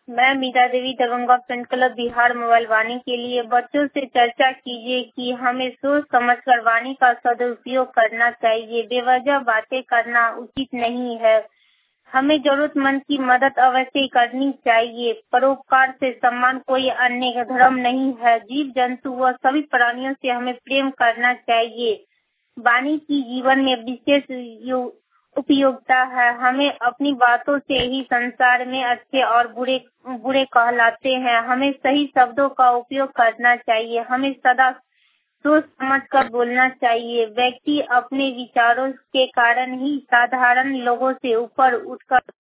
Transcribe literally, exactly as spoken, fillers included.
मैं Meera Devi Darbhanga friend club Bihar mobile Vani के लिए बच्चों से चर्चा कीजिए कि हमें सोच समझकर वाणी का सदुपयोग करना चाहिए। बेवजह बातें करना उचित नहीं है। हमें जरूरतमंद की मदद अवश्य करनी चाहिए। परोपकार से सम्मान कोई अन्य धर्म नहीं है। जीव जंतु व सभी प्राणियों से हमें प्रेम करना चाहिए। वाणी की जीवन में विशेष उपयोगिता है। हमें अपनी बातों से ही संसार में अच्छे और बुरे बुरे कहलाते हैं। हमें सही शब्दों का उपयोग करना चाहिए। हमें सदा सोच समझ कर बोलना चाहिए। व्यक्ति अपने विचारों के कारण ही साधारण लोगों से ऊपर उठकर